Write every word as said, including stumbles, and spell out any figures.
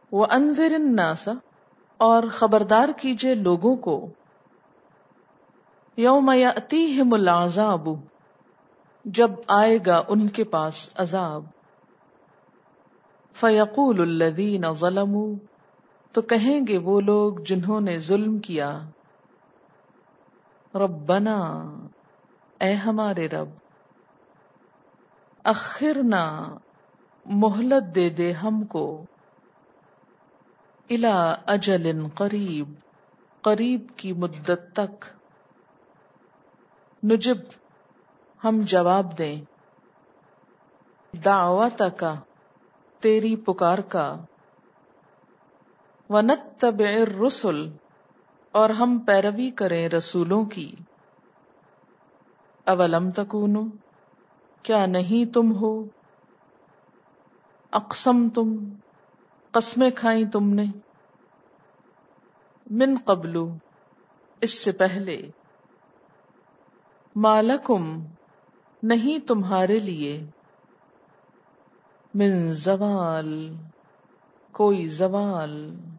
وَأَنذِرِ النَّاسَ، اور خبردار کیجئے لوگوں کو، یوم یأتیہم العذاب، جب آئے گا ان کے پاس عذاب، فیقول الذین ظلموا، تو کہیں گے وہ لوگ جنہوں نے ظلم کیا، ربنا، اے ہمارے رب، اخرنا، مہلت دے دے ہم کو، الی اجل قریب، قریب کی مدت تک، نجب، ہم جواب دیں، دعوتک، تیری پکار کا، ونتبع الرسل، اور ہم پیروی کریں رسولوں کی، اولم تکونوا، کیا نہیں تم ہو، اقسمتم، قسمیں کھائیں تم نے، من قبل، اس سے پہلے، ما لکم، نہیں تمہارے لیے، من زوال، کوئی زوال،